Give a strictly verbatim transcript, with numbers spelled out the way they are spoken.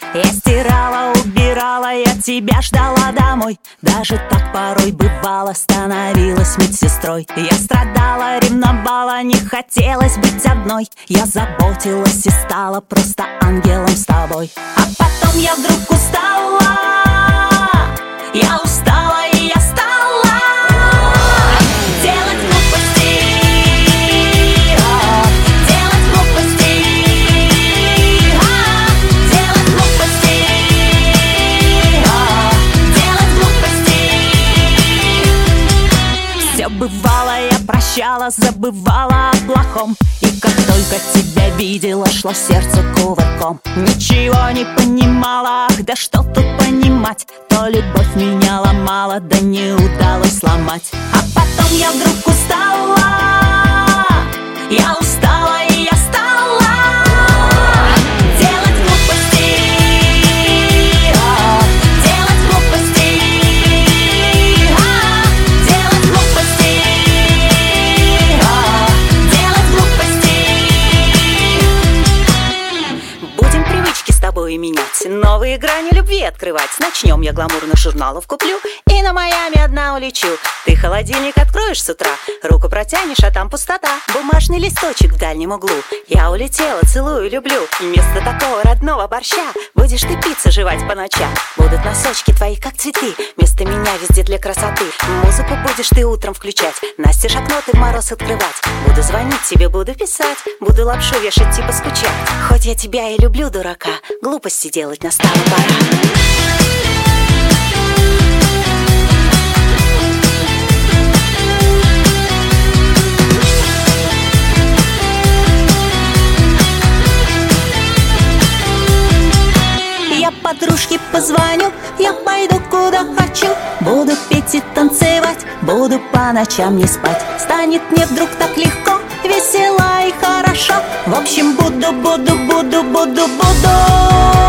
Я стирала, убирала, я тебя ждала домой. Даже так порой бывало, становилась медсестрой. Я страдала, ревновала, не хотелось быть одной. Я заботилась и стала просто ангелом с тобой. А потом я вдруг устала, я устала и я стала делать глупости, делать глупости, делать глупости, делать глупости. Все бывало, я прощала, забывала о плохом. И как только тебя видела, шло сердце кувырком. Ничего не понимала, ах, да что тут понимать. То любовь меня ломала, да не удалось сломать. А потом я вдруг устала, я устала и я стала делать глупости, делать глупости, делать глупости, делать глупости. Будем привычки с тобой менять, новые грани любви открывать. Начнем, я гламурных журналов куплю и на Майами одна улечу. Ты холодильник откроешь с утра, руку протянешь, а там пустота. Бумажный листочек в дальнем углу. Я улетела, целую, люблю. И вместо такого родного борща будешь ты пиццу жевать по ночам. Будут носочки твои, как цветы, вместо меня везде для красоты. Музыку будешь ты утром включать, настежь окно ты в мороз открывать. Буду звонить тебе, буду писать, буду лапшу вешать, типа скучать. Хоть я тебя и люблю, дурака, глупости делать настала пора. Я подружке позвоню, я пойду куда хочу. Буду петь и танцевать, буду по ночам не спать. Станет мне вдруг так легко, весело и хорошо. В общем, буду, буду, буду, буду, буду